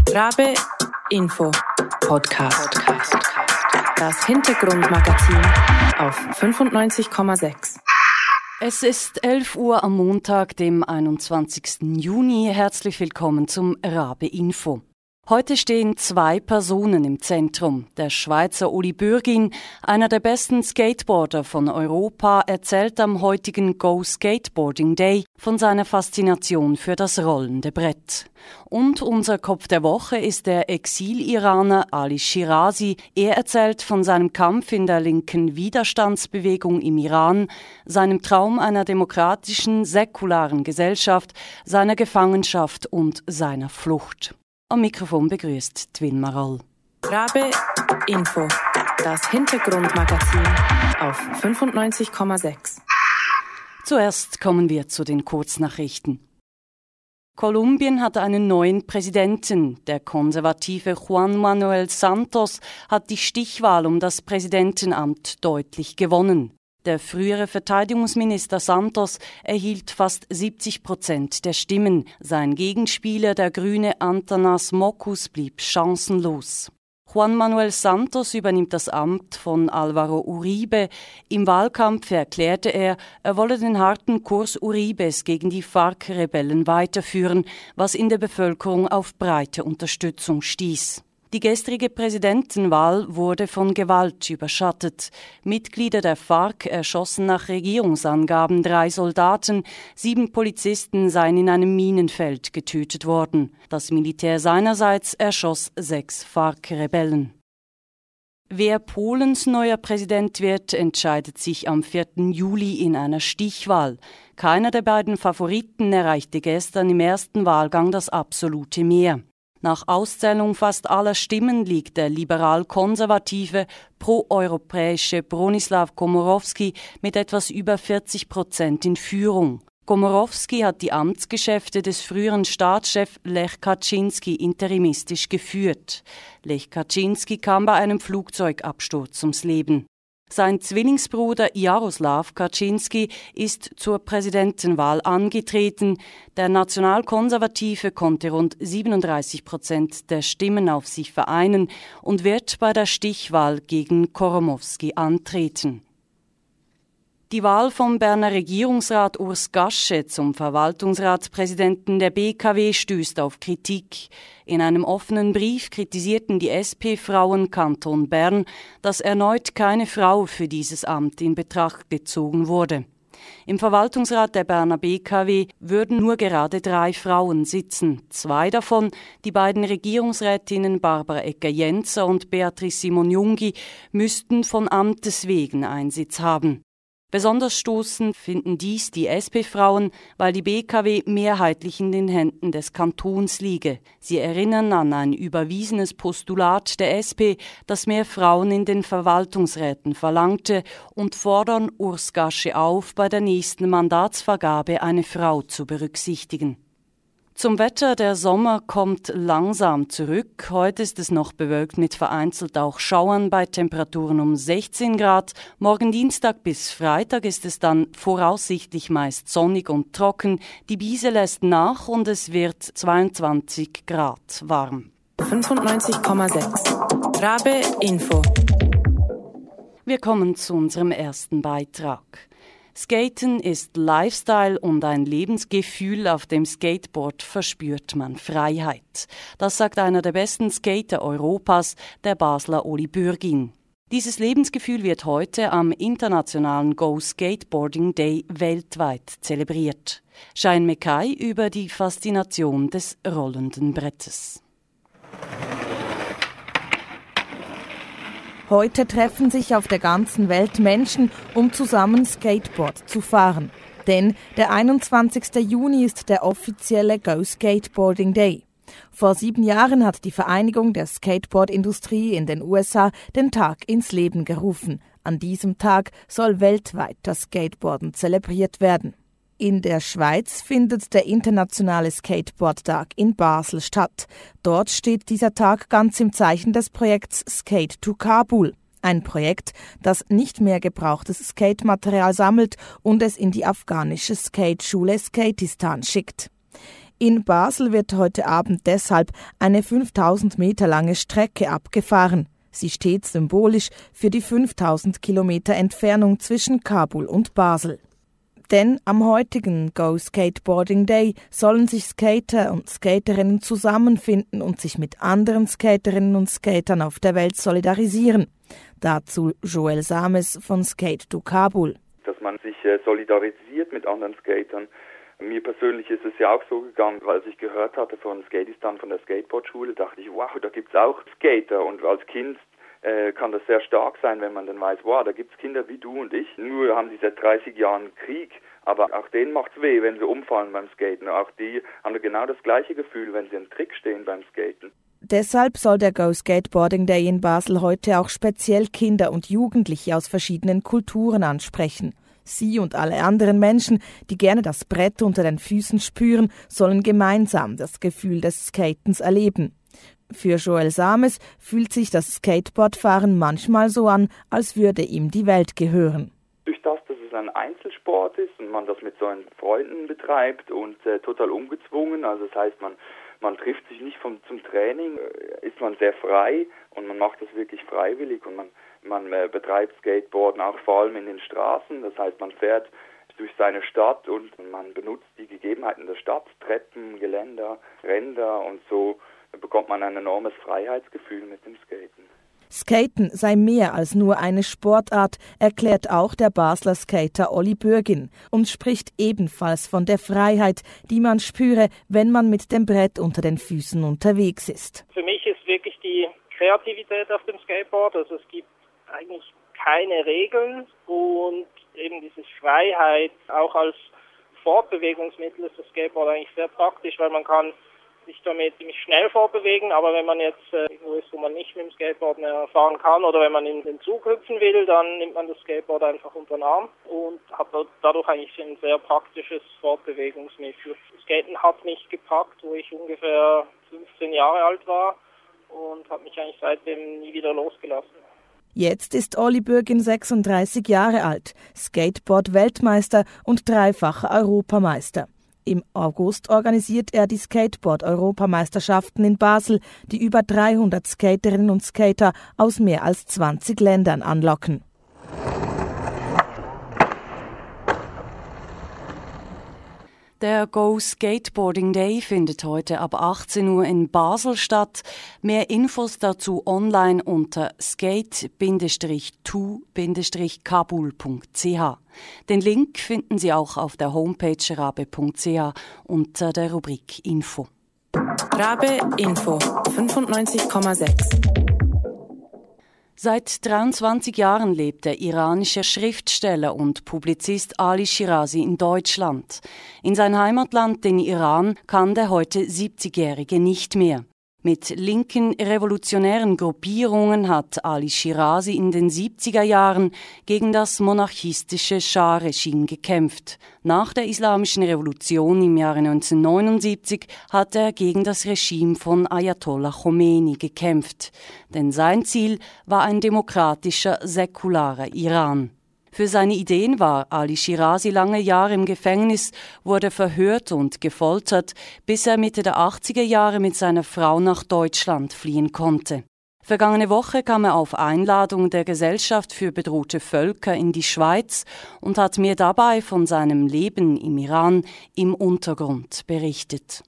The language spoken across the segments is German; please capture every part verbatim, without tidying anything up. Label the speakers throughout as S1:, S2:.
S1: Rabe Info Podcast. Das Hintergrundmagazin auf fünfundneunzig Komma sechs.
S2: Es ist elf Uhr am Montag, dem einundzwanzigsten Juni. Herzlich willkommen zum Rabe Info. Heute stehen zwei Personen im Zentrum. Der Schweizer Uli Bürgin, einer der besten Skateboarder von Europa, erzählt am heutigen Go Skateboarding Day von seiner Faszination für das rollende Brett. Und unser Kopf der Woche ist der Exil-Iraner Ali Shirazi. Er erzählt von seinem Kampf in der linken Widerstandsbewegung im Iran, seinem Traum einer demokratischen, säkularen Gesellschaft, seiner Gefangenschaft und seiner Flucht. Am Mikrofon begrüßt Twin Maral.
S1: Rabe Info, das Hintergrundmagazin auf fünfundneunzig Komma sechs.
S2: Zuerst kommen wir zu den Kurznachrichten. Kolumbien hat einen neuen Präsidenten. Der konservative Juan Manuel Santos hat die Stichwahl um das Präsidentenamt deutlich gewonnen. Der frühere Verteidigungsminister Santos erhielt fast siebzig Prozent der Stimmen. Sein Gegenspieler, der Grüne Antanas Mockus, blieb chancenlos. Juan Manuel Santos übernimmt das Amt von Álvaro Uribe. Im Wahlkampf erklärte er, er wolle den harten Kurs Uribes gegen die FARC-Rebellen weiterführen, was in der Bevölkerung auf breite Unterstützung stieß. Die gestrige Präsidentenwahl wurde von Gewalt überschattet. Mitglieder der FARC erschossen nach Regierungsangaben drei Soldaten, sieben Polizisten seien in einem Minenfeld getötet worden. Das Militär seinerseits erschoss sechs FARC-Rebellen. Wer Polens neuer Präsident wird, entscheidet sich am vierten Juli in einer Stichwahl. Keiner der beiden Favoriten erreichte gestern im ersten Wahlgang das absolute Mehr. Nach Auszählung fast aller Stimmen liegt der liberal-konservative, pro-europäische Bronislaw Komorowski mit etwas über vierzig Prozent in Führung. Komorowski hat die Amtsgeschäfte des früheren Staatschefs Lech Kaczynski interimistisch geführt. Lech Kaczynski kam bei einem Flugzeugabsturz ums Leben. Sein Zwillingsbruder Jaroslaw Kaczynski ist zur Präsidentenwahl angetreten. Der Nationalkonservative konnte rund siebenunddreißig Prozent der Stimmen auf sich vereinen und wird bei der Stichwahl gegen Koromowski antreten. Die Wahl vom Berner Regierungsrat Urs Gasche zum Verwaltungsratspräsidenten der B K W stößt auf Kritik. In einem offenen Brief kritisierten die S P-Frauen Kanton Bern, dass erneut keine Frau für dieses Amt in Betracht gezogen wurde. Im Verwaltungsrat der Berner B K W würden nur gerade drei Frauen sitzen. Zwei davon, die beiden Regierungsrätinnen Barbara Egger-Jenzer und Beatrice Simon-Jungi, müssten von Amtes wegen einen Sitz haben. Besonders stoßend finden dies die S P-Frauen, weil die B K W mehrheitlich in den Händen des Kantons liege. Sie erinnern an ein überwiesenes Postulat der S P, das mehr Frauen in den Verwaltungsräten verlangte, und fordern Urs Gasche auf, bei der nächsten Mandatsvergabe eine Frau zu berücksichtigen. Zum Wetter: Der Sommer kommt langsam zurück. Heute ist es noch bewölkt mit vereinzelt auch Schauern bei Temperaturen um sechzehn Grad. Morgen Dienstag bis Freitag ist es dann voraussichtlich meist sonnig und trocken. Die Biese lässt nach und es wird zweiundzwanzig Grad warm.
S1: fünfundneunzig Komma sechs. Rabe Info.
S2: Wir kommen zu unserem ersten Beitrag. Skaten ist Lifestyle und ein Lebensgefühl. Auf dem Skateboard verspürt man Freiheit. Das sagt einer der besten Skater Europas, der Basler Uli Bürgin. Dieses Lebensgefühl wird heute am internationalen Go Skateboarding Day weltweit zelebriert. Shine Mekai über die Faszination des rollenden Brettes.
S3: Heute treffen sich auf der ganzen Welt Menschen, um zusammen Skateboard zu fahren. Denn der einundzwanzigsten Juni ist der offizielle Go Skateboarding Day. Vor sieben Jahren hat die Vereinigung der Skateboard-Industrie in den U S A den Tag ins Leben gerufen. An diesem Tag soll weltweit das Skateboarden zelebriert werden. In der Schweiz findet der internationale Skateboard-Tag in Basel statt. Dort steht dieser Tag ganz im Zeichen des Projekts Skate to Kabul. Ein Projekt, das nicht mehr gebrauchtes Skate-Material sammelt und es in die afghanische Skateschule Skatistan schickt. In Basel wird heute Abend deshalb eine fünftausend Meter lange Strecke abgefahren. Sie steht symbolisch für die fünftausend Kilometer Entfernung zwischen Kabul und Basel. Denn am heutigen Go Skateboarding Day sollen sich Skater und Skaterinnen zusammenfinden und sich mit anderen Skaterinnen und Skatern auf der Welt solidarisieren. Dazu Joel Sames von Skate to Kabul.
S4: Dass man sich solidarisiert mit anderen Skatern. Mir persönlich ist es ja auch so gegangen, als ich gehört hatte von Skatistan, von der Skateboardschule, dachte ich, wow, da gibt's auch Skater. Und als Kind äh, kann das sehr stark sein, wenn man dann weiß, wow, da gibt's Kinder wie du und ich. Nur haben die seit dreißig Jahren Krieg, aber auch denen macht's weh, wenn sie umfallen beim Skaten. Auch die haben genau das gleiche Gefühl, wenn sie im Trick stehen beim Skaten.
S3: Deshalb soll der Go Skateboarding Day in Basel heute auch speziell Kinder und Jugendliche aus verschiedenen Kulturen ansprechen. Sie und alle anderen Menschen, die gerne das Brett unter den Füßen spüren, sollen gemeinsam das Gefühl des Skatens erleben. Für Joel Sames fühlt sich das Skateboardfahren manchmal so an, als würde ihm die Welt gehören.
S4: Durch das, dass es ein Einzelsport ist und man das mit seinen Freunden betreibt und äh, total ungezwungen, also das heißt, man Man trifft sich nicht vom, zum Training, ist man sehr frei und man macht das wirklich freiwillig und man, man äh, betreibt Skateboarden auch vor allem in den Straßen. Das heißt, man fährt durch seine Stadt und man benutzt die Gegebenheiten der Stadt, Treppen, Geländer, Ränder und so bekommt man ein enormes Freiheitsgefühl mit dem Skaten.
S3: Skaten sei mehr als nur eine Sportart, erklärt auch der Basler Skater Olli Bürgin und spricht ebenfalls von der Freiheit, die man spüre, wenn man mit dem Brett unter den Füßen unterwegs ist.
S5: Für mich ist wirklich die Kreativität auf dem Skateboard, also es gibt eigentlich keine Regeln und eben diese Freiheit auch als Fortbewegungsmittel ist das Skateboard eigentlich sehr praktisch, weil man kann sich damit ziemlich schnell vorbewegen, aber wenn man jetzt äh, irgendwo ist, wo man nicht mit dem Skateboard mehr fahren kann oder wenn man in den Zug hüpfen will, dann nimmt man das Skateboard einfach unter den Arm und hat dadurch eigentlich ein sehr praktisches Fortbewegungsmittel. Skaten hat mich gepackt, wo ich ungefähr fünfzehn Jahre alt war und hat mich eigentlich seitdem nie wieder losgelassen.
S3: Jetzt ist Olli Bürgin sechsunddreißig Jahre alt, Skateboard-Weltmeister und dreifacher Europameister. Im August organisiert er die Skateboard-Europameisterschaften in Basel, die über dreihundert Skaterinnen und Skater aus mehr als zwanzig Ländern anlocken.
S2: Der Go Skateboarding Day findet heute ab achtzehn Uhr in Basel statt. Mehr Infos dazu online unter skate to kabul punkt c h. Den Link finden Sie auch auf der Homepage rabe punkt c h unter der Rubrik Info.
S1: Rabe Info fünfundneunzig Komma sechs.
S2: Seit dreiundzwanzig Jahren lebt der iranische Schriftsteller und Publizist Ali Shirazi in Deutschland. In sein Heimatland, den Iran, kann der heute siebzigjährige nicht mehr. Mit linken revolutionären Gruppierungen hat Ali Shirazi in den siebziger Jahren gegen das monarchistische Schah-Regime gekämpft. Nach der Islamischen Revolution im Jahre neunzehnhundertneunundsiebzig hat er gegen das Regime von Ayatollah Khomeini gekämpft. Denn sein Ziel war ein demokratischer, säkularer Iran. Für seine Ideen war Ali Shirazi lange Jahre im Gefängnis, wurde verhört und gefoltert, bis er Mitte der achtziger Jahre mit seiner Frau nach Deutschland fliehen konnte. Vergangene Woche kam er auf Einladung der Gesellschaft für bedrohte Völker in die Schweiz und hat mir dabei von seinem Leben im Iran im Untergrund berichtet.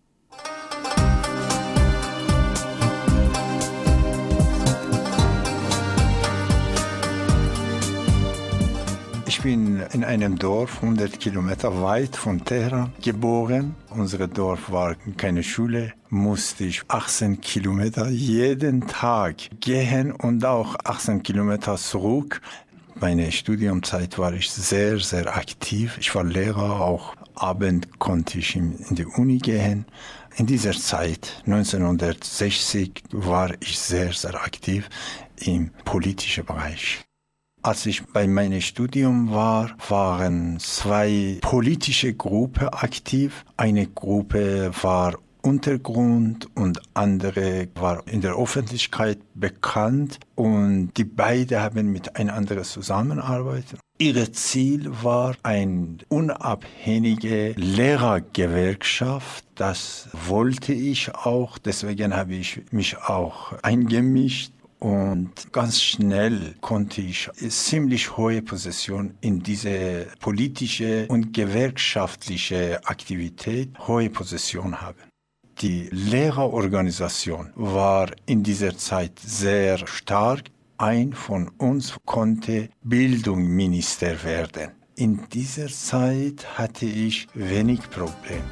S6: Ich bin in einem Dorf hundert Kilometer weit von Teheran geboren. Unser Dorf war keine Schule, musste ich achtzehn Kilometer jeden Tag gehen und auch achtzehn Kilometer zurück. Meine Studiumzeit war ich sehr, sehr aktiv. Ich war Lehrer, auch abend konnte ich in die Uni gehen. In dieser Zeit, neunzehnhundertsechzig, war ich sehr, sehr aktiv im politischen Bereich. Als ich bei meinem Studium war, waren zwei politische Gruppen aktiv. Eine Gruppe war Untergrund und andere war in der Öffentlichkeit bekannt und die beiden haben miteinander zusammengearbeitet. Ihr Ziel war eine unabhängige Lehrergewerkschaft. Das wollte ich auch, deswegen habe ich mich auch eingemischt. Und ganz schnell konnte ich eine ziemlich hohe Position in diese politische und gewerkschaftliche Aktivität, hohe Position haben. Die Lehrerorganisation war in dieser Zeit sehr stark. Ein von uns konnte Bildungsminister werden. In dieser Zeit hatte ich wenig Probleme.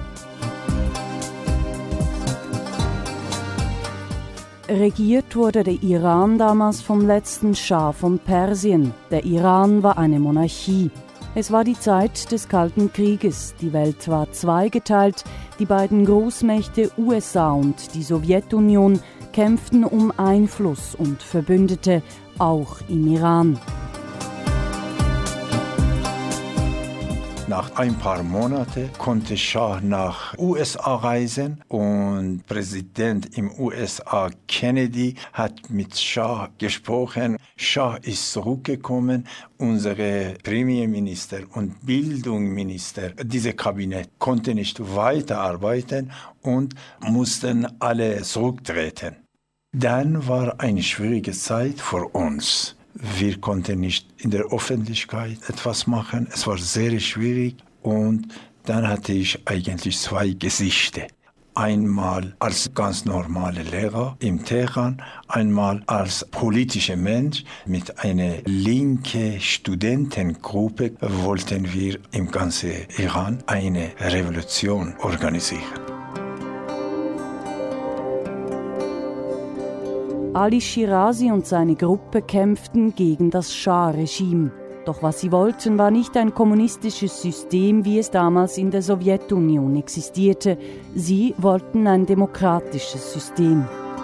S2: Regiert wurde der Iran damals vom letzten Schah von Persien. Der Iran war eine Monarchie. Es war die Zeit des Kalten Krieges. Die Welt war zweigeteilt. Die beiden Großmächte U S A und die Sowjetunion kämpften um Einfluss und Verbündete, auch im Iran.
S6: Nach ein paar Monaten konnte Schah nach U S A reisen und Präsident im U S A Kennedy hat mit Schah gesprochen. Schah ist zurückgekommen. Unsere Premierminister und Bildungsminister, dieses Kabinett, konnte nicht weiterarbeiten und mussten alle zurücktreten. Dann war eine schwierige Zeit für uns. Wir konnten nicht in der Öffentlichkeit etwas machen. Es war sehr schwierig und dann hatte ich eigentlich zwei Gesichter. Einmal als ganz normaler Lehrer im Teheran, einmal als politischer Mensch. Mit einer linken Studentengruppe wollten wir im ganzen Iran eine Revolution organisieren.
S2: Ali Shirazi und seine Gruppe kämpften gegen das Schah-Regime. Doch was sie wollten, war nicht ein kommunistisches System, wie es damals in der Sowjetunion existierte. Sie wollten ein demokratisches System.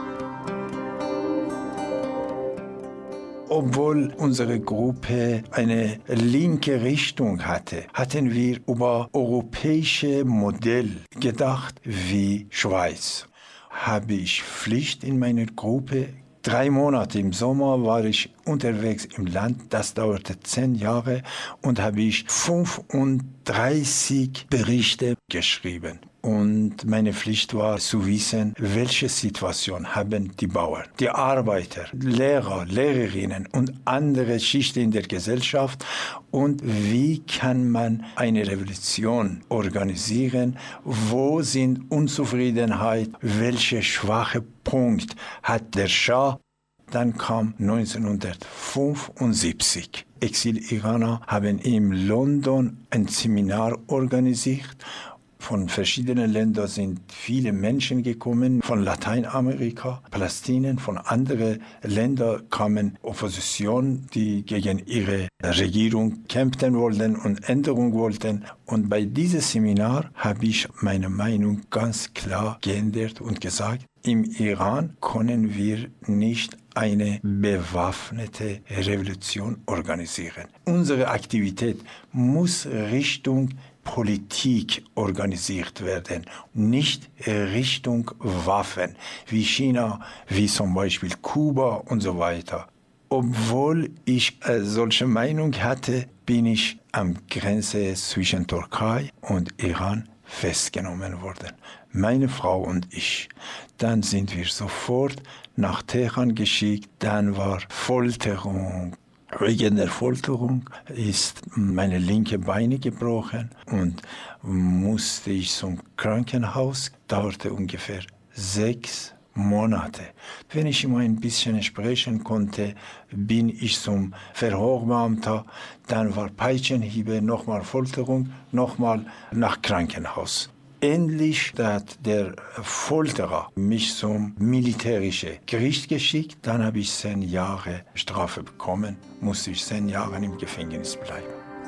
S6: Obwohl unsere Gruppe eine linke Richtung hatte, hatten wir über europäische Modell gedacht wie Schweiz. Habe ich Pflicht in meiner Gruppe. Drei Monate im Sommer war ich unterwegs im Land, das dauerte zehn Jahre und habe ich fünfunddreißig Berichte geschrieben. Und meine Pflicht war zu wissen, welche Situation haben die Bauern, die Arbeiter, Lehrer, Lehrerinnen und andere Schichten in der Gesellschaft und wie kann man eine Revolution organisieren, wo sind Unzufriedenheit, welche schwache Punkt hat der Schah. Dann kam neunzehnhundertfünfundsiebzig. Exil-Iraner haben in London ein Seminar organisiert. Von verschiedenen Ländern sind viele Menschen gekommen, von Lateinamerika, Palästina, von anderen Ländern kamen Opposition, die gegen ihre Regierung kämpfen wollten und Änderung wollten. Und bei diesem Seminar habe ich meine Meinung ganz klar geändert und gesagt, im Iran können wir nicht eine bewaffnete Revolution organisieren. Unsere Aktivität muss Richtung Politik organisiert werden, nicht Richtung Waffen, wie China, wie zum Beispiel Kuba und so weiter. Obwohl ich äh, solche Meinung hatte, bin ich am Grenze zwischen Türkei und Iran festgenommen worden. Meine Frau und ich. Dann sind wir sofort nach Teheran geschickt. Dann war Folterung. Wegen der Folterung ist meine linke Beine gebrochen und musste ich zum Krankenhaus. Dauerte ungefähr sechs Monate. Wenn ich immer ein bisschen sprechen konnte, bin ich zum Verhörbeamter. Dann war Peitschenhiebe, nochmal Folterung, nochmal nach Krankenhaus. Endlich hat der Folterer mich zum militärischen Gericht geschickt. Dann habe ich zehn Jahre Strafe bekommen, musste ich zehn Jahre im Gefängnis bleiben.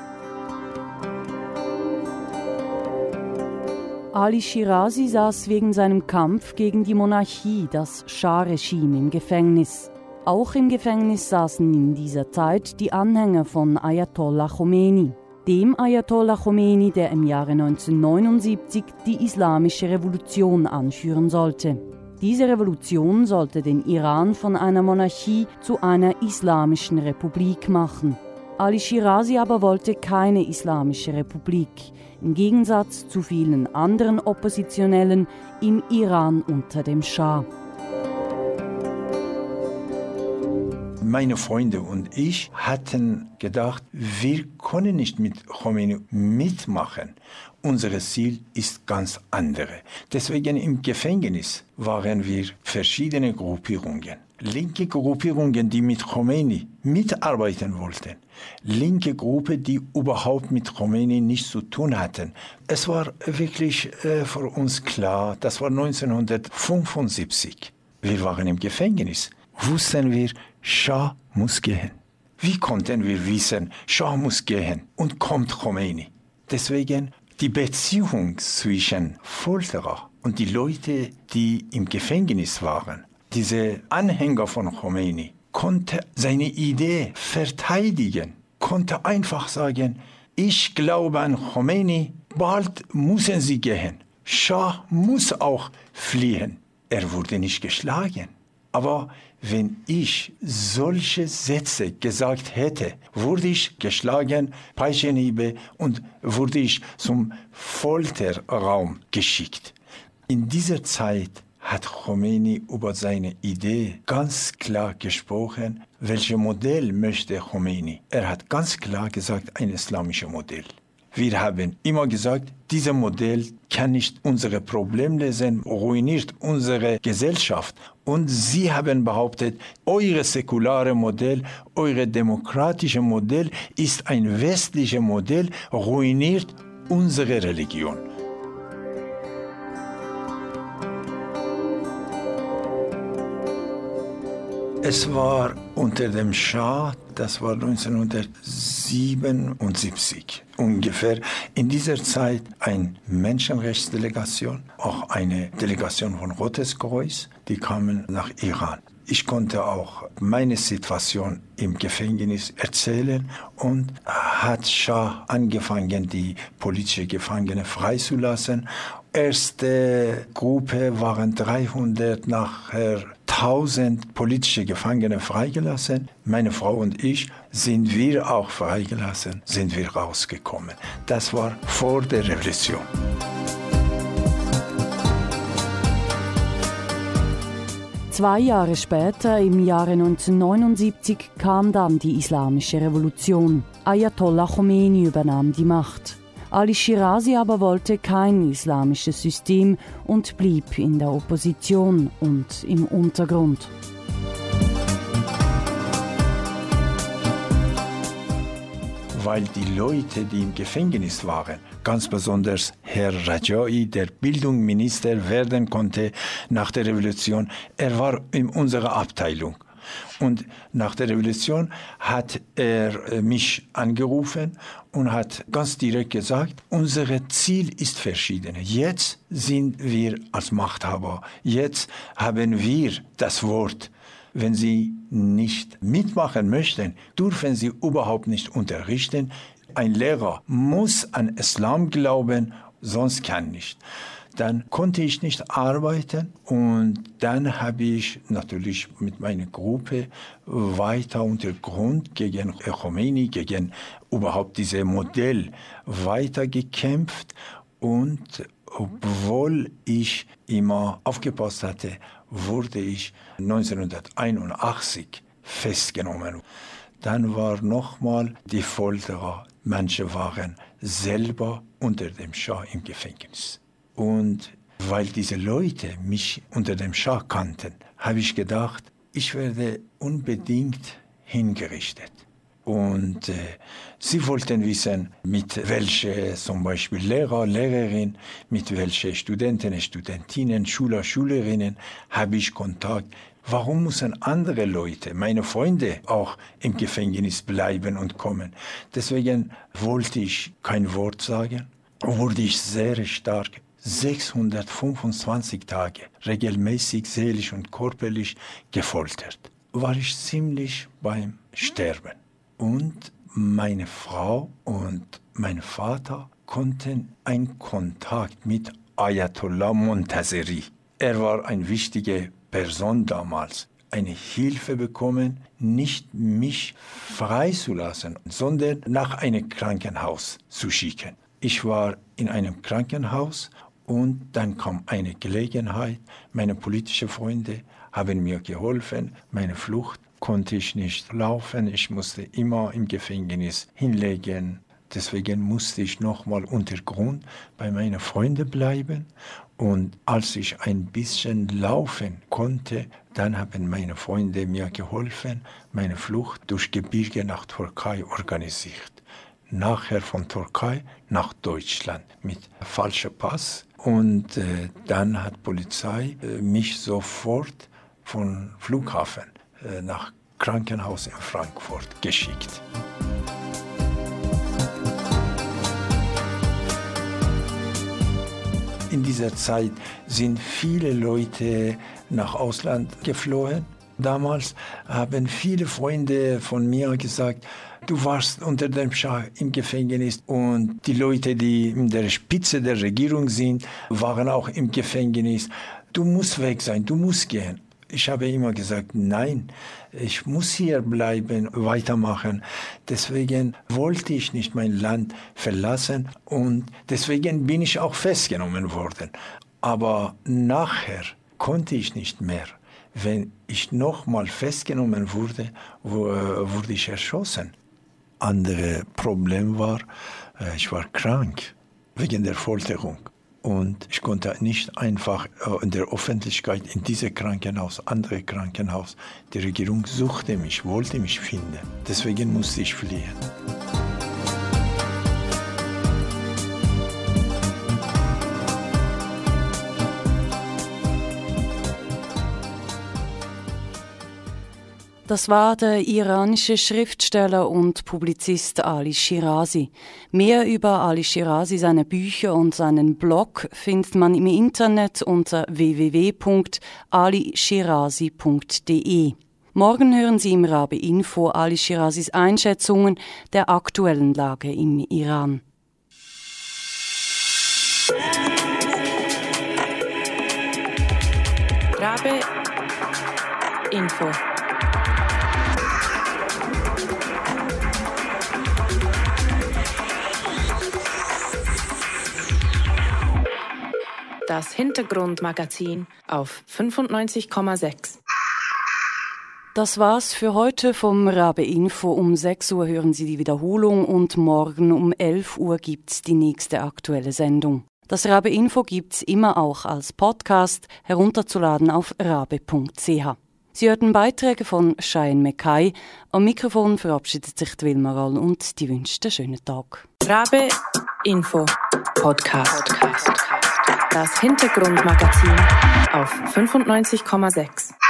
S2: Ali Shirazi saß wegen seinem Kampf gegen die Monarchie, das Schah-Regime, im Gefängnis. Auch im Gefängnis saßen in dieser Zeit die Anhänger von Ayatollah Khomeini. Dem Ayatollah Khomeini, der im Jahre neunzehnhundertneunundsiebzig die Islamische Revolution anführen sollte. Diese Revolution sollte den Iran von einer Monarchie zu einer islamischen Republik machen. Ali Shirazi aber wollte keine islamische Republik, im Gegensatz zu vielen anderen Oppositionellen im Iran unter dem Schah.
S6: Meine Freunde und ich hatten gedacht, wir können nicht mit Khomeini mitmachen. Unser Ziel ist ganz andere. Deswegen im Gefängnis waren wir verschiedene Gruppierungen. Linke Gruppierungen, die mit Khomeini mitarbeiten wollten. Linke Gruppe, die überhaupt mit Khomeini nichts zu tun hatten. Es war wirklich äh, für uns klar, das war neunzehnhundertfünfundsiebzig. Wir waren im Gefängnis. Wussten wir, Schah muss gehen. Wie konnten wir wissen, Schah muss gehen und kommt Khomeini? Deswegen die Beziehung zwischen Folterer und die Leute, die im Gefängnis waren, diese Anhänger von Khomeini, konnte seine Idee verteidigen, konnte einfach sagen, ich glaube an Khomeini, bald müssen sie gehen. Schah muss auch fliehen. Er wurde nicht geschlagen. Aber wenn ich solche Sätze gesagt hätte, wurde ich geschlagen, Peitschenhiebe und wurde ich zum Folterraum geschickt. In dieser Zeit hat Khomeini über seine Idee ganz klar gesprochen, welches Modell möchte Khomeini. Er hat ganz klar gesagt, ein islamisches Modell. Wir haben immer gesagt, dieses Modell kann nicht unsere Probleme lösen, ruiniert unsere Gesellschaft. Und sie haben behauptet, euer säkulare Modell, euer demokratische Modell ist ein westliches Modell, ruiniert unsere Religion. Es war unter dem Schah, das war neunzehnhundertsiebenundsiebzig ungefähr, in dieser Zeit eine Menschenrechtsdelegation, auch eine Delegation von Rotes Kreuz, die kamen nach Iran. Ich konnte auch meine Situation im Gefängnis erzählen und hat Schah angefangen, die politischen Gefangenen freizulassen. Erste Gruppe waren dreihundert, nachher tausend politische Gefangene freigelassen. Meine Frau und ich sind wir auch freigelassen, sind wir rausgekommen. Das war vor der Revolution.
S2: Zwei Jahre später, im Jahre neunzehnhundertneunundsiebzig, kam dann die Islamische Revolution. Ayatollah Khomeini übernahm die Macht. Ali Shirazi aber wollte kein islamisches System und blieb in der Opposition und im Untergrund.
S6: Weil die Leute, die im Gefängnis waren, ganz besonders Herr Rajai, der Bildungsminister werden konnte nach der Revolution, er war in unserer Abteilung. Und nach der Revolution hat er mich angerufen und hat ganz direkt gesagt, unser Ziel ist verschieden. Jetzt sind wir als Machthaber, jetzt haben wir das Wort. Wenn Sie nicht mitmachen möchten, dürfen Sie überhaupt nicht unterrichten. Ein Lehrer muss an Islam glauben, sonst kann nicht. Dann konnte ich nicht arbeiten und dann habe ich natürlich mit meiner Gruppe weiter Untergrund gegen Khomeini, gegen überhaupt dieses Modell weiter gekämpft. Und obwohl ich immer aufgepasst hatte, wurde ich neunzehnhunderteinundachtzig festgenommen. Dann war nochmal die Folterer. Manche waren selber unter dem Schah im Gefängnis. Und weil diese Leute mich unter dem Schah kannten, habe ich gedacht, ich werde unbedingt hingerichtet. Und äh, sie wollten wissen, mit welchen zum Beispiel Lehrer, Lehrerin, mit welchen Studenten, Studentinnen, Schüler, Schülerinnen habe ich Kontakt. Warum müssen andere Leute, meine Freunde, auch im Gefängnis bleiben und kommen? Deswegen wollte ich kein Wort sagen, wurde ich sehr stark sechshundertfünfundzwanzig Tage regelmäßig seelisch und körperlich gefoltert. War ich ziemlich beim Sterben. Und Meine Frau und mein Vater konnten einen Kontakt mit Ayatollah Montazeri. Er war eine wichtige Person damals. Eine Hilfe bekommen, nicht mich freizulassen, sondern nach einem Krankenhaus zu schicken. Ich war in einem Krankenhaus und dann kam eine Gelegenheit. Meine politischen Freunde haben mir geholfen. Meine Flucht konnte ich nicht laufen. Ich musste immer im Gefängnis hinlegen. Deswegen musste ich nochmal unter Grund bei meinen Freunden bleiben. Und als ich ein bisschen laufen konnte, dann haben meine Freunde mir geholfen, meine Flucht durch Gebirge nach Türkei organisiert. Nachher von Türkei nach Deutschland mit falschem Pass. Und äh, dann hat die Polizei äh, mich sofort vom Flughafen äh, nach Krankenhaus in Frankfurt geschickt. In dieser Zeit sind viele Leute nach Ausland geflohen. Damals haben viele Freunde von mir gesagt, du warst unter dem Schah im Gefängnis und die Leute, die in der Spitze der Regierung sind, waren auch im Gefängnis. Du musst weg sein, du musst gehen. Ich habe immer gesagt, nein, ich muss hier bleiben, weitermachen. Deswegen wollte ich nicht mein Land verlassen und deswegen bin ich auch festgenommen worden. Aber nachher konnte ich nicht mehr. Wenn ich nochmal festgenommen wurde, wurde ich erschossen. Andere Problem war, ich war krank wegen der Folterung. Und ich konnte nicht einfach in der Öffentlichkeit in dieses Krankenhaus, andere Krankenhaus. Die Regierung suchte mich, wollte mich finden. Deswegen musste ich fliehen.
S2: Das war der iranische Schriftsteller und Publizist Ali Shirazi. Mehr über Ali Shirazi, seine Bücher und seinen Blog findet man im Internet unter w w w punkt ali shirazi punkt d e. Morgen hören Sie im Rabe Info Ali Shirazis Einschätzungen der aktuellen Lage im Iran.
S1: Rabe Info. Das Hintergrundmagazin auf fünfundneunzig Komma sechs.
S2: Das war's für heute vom Rabe Info. Um sechs Uhr hören Sie die Wiederholung und morgen um elf Uhr gibt's die nächste aktuelle Sendung. Das Rabe Info gibt's immer auch als Podcast herunterzuladen auf rabe punkt c h. Sie hörten Beiträge von Cheyenne Mekai. Am Mikrofon verabschiedet sich die Wilma Rall und die wünscht einen schönen Tag.
S1: Rabe Info Podcast. Das Hintergrundmagazin auf fünfundneunzig Komma sechs.